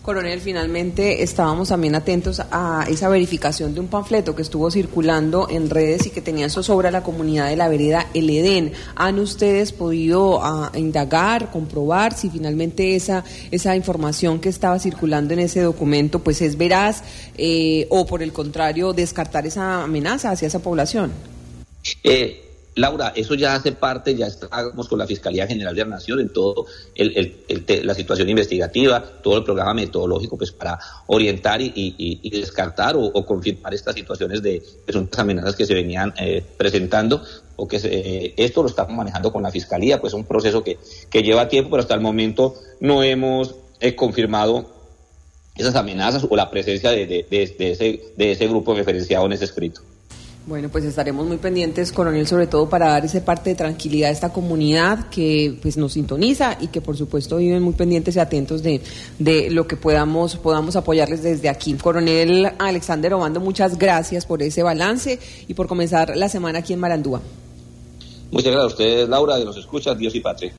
Coronel, finalmente estábamos también atentos a esa verificación de un panfleto que estuvo circulando en redes y que tenía zozobra a la comunidad de la vereda El Edén. ¿Han ustedes podido indagar, comprobar si finalmente esa información que estaba circulando en ese documento pues es veraz o por el contrario descartar esa amenaza hacia esa población? Laura, eso ya hace parte, ya estamos con la Fiscalía General de la Nación en todo la situación investigativa, todo el programa metodológico pues para orientar y descartar o confirmar estas situaciones de presuntas amenazas que se venían presentando, o que esto lo estamos manejando con la Fiscalía, pues es un proceso que lleva tiempo, pero hasta el momento no hemos confirmado esas amenazas o la presencia de ese grupo referenciado en ese escrito. Bueno, pues estaremos muy pendientes, coronel, sobre todo para dar ese parte de tranquilidad a esta comunidad que pues nos sintoniza y que por supuesto viven muy pendientes y atentos de lo que podamos apoyarles desde aquí. Coronel Alexander Obando, muchas gracias por ese balance y por comenzar la semana aquí en Marandúa. Muchas gracias a ustedes, Laura, de los escuchas, Dios y Patria.